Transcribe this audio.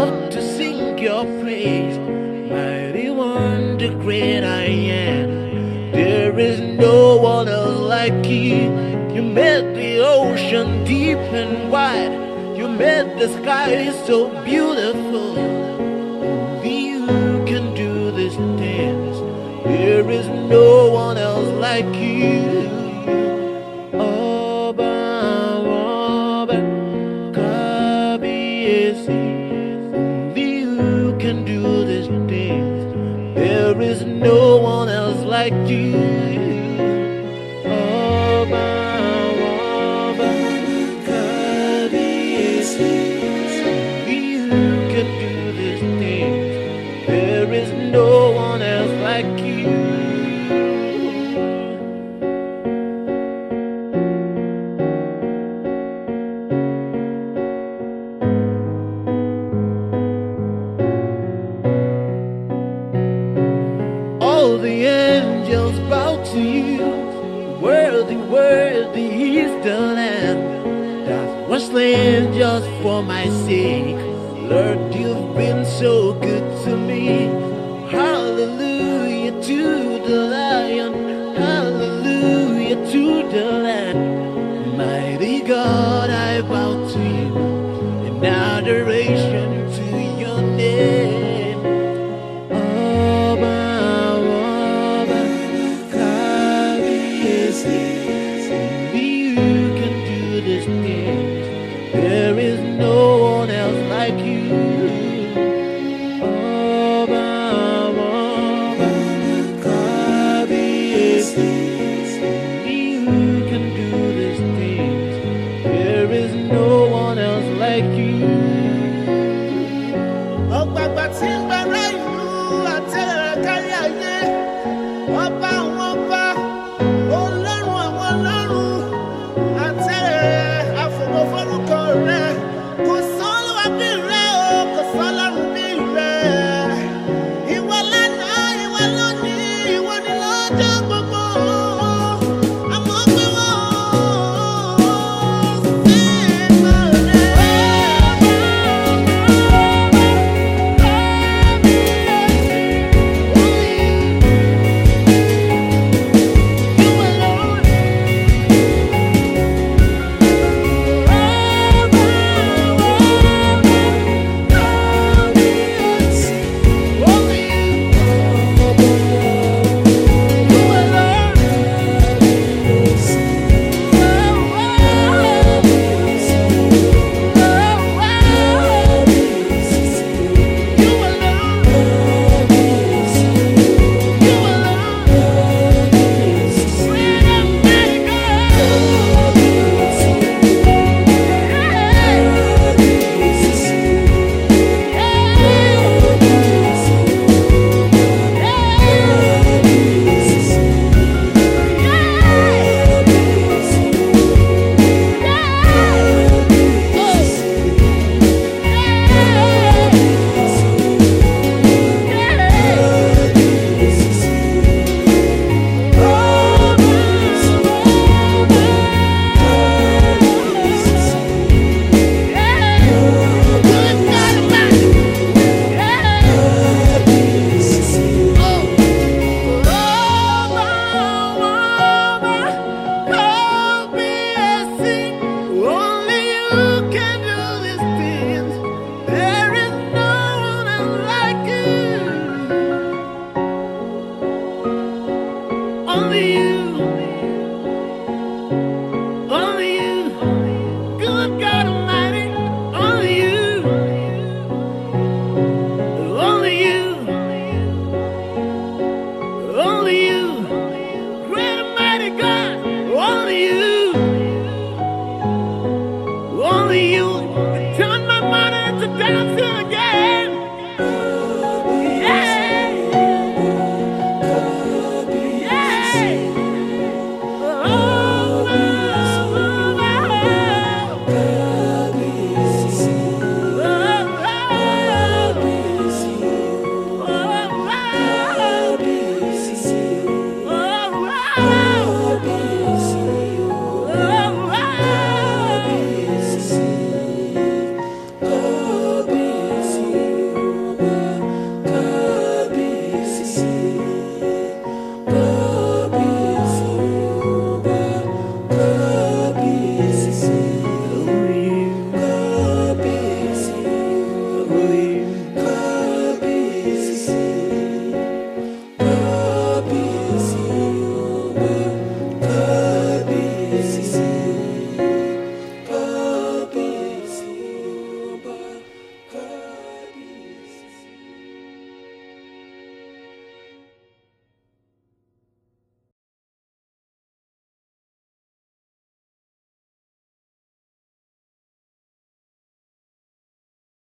love to sing your praise. Mighty one, the great I am. There is no one else like you. You made the ocean deep and wide. You made the sky so beautiful. Only you can do this dance. There is no one else like you. Oba, Oba, Kabiyesi. Only you can do this dance. There is no one else like you. Oba, Oba, Kabiyesi. Only you can do this dance. There is no one else like you. All the angels bow to you. Worthy, worthy is the Lamb that was slain just for my sake. Lord, you've been so good to me. Hallelujah to the Lion. Hallelujah to the Lamb. Mighty God, I bow to you in adoration to your name. Oba, Oba, Kabiyesi. Only you can do this dance. There is no one else like you. Oba, Oba, Kabiyesi. Only you can do this dance. There is no one else like you. Ọgbàgbà tí ń bá